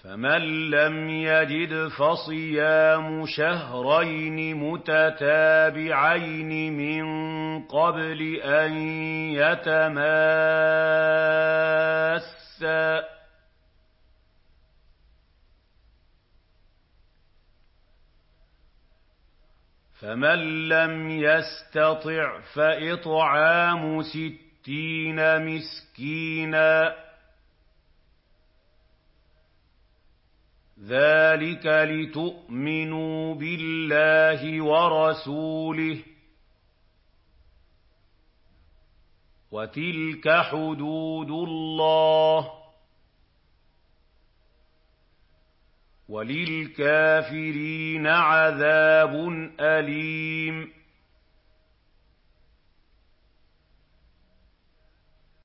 فَمَن لَّمْ يَجِدْ فَصِيَامُ شَهْرَيْنِ مُتَتَابِعَيْنِ مِن قَبْلِ أَن يَتَمَاسَّا ۖ فَمَن لَّمْ يَسْتَطِعْ فَإِطْعَامُ 60 مِسْكِينًا ۚ ذَٰلِكَ لِتُؤْمِنُوا بِاللَّهِ وَرَسُولِهِ ۚ وَتِلْكَ حُدُودُ اللَّهِ ۗ وَلِلْكَافِرِينَ عَذَابٌ أَلِيمٌ